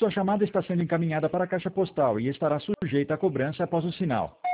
Sua chamada está sendo encaminhada para a caixa postal e estará sujeita a cobrança após o sinal.